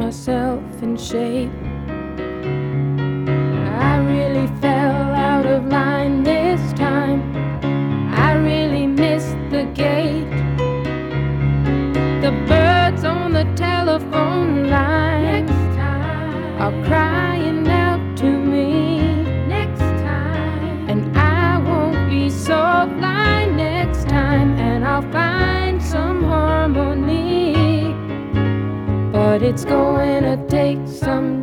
myself in shape. I really fell out of line this time. I really missed the gate. The birds on the telephone line are crying out to me. Next time, and I won't be so blind next time, and I'll find some harmony. But it's going to take some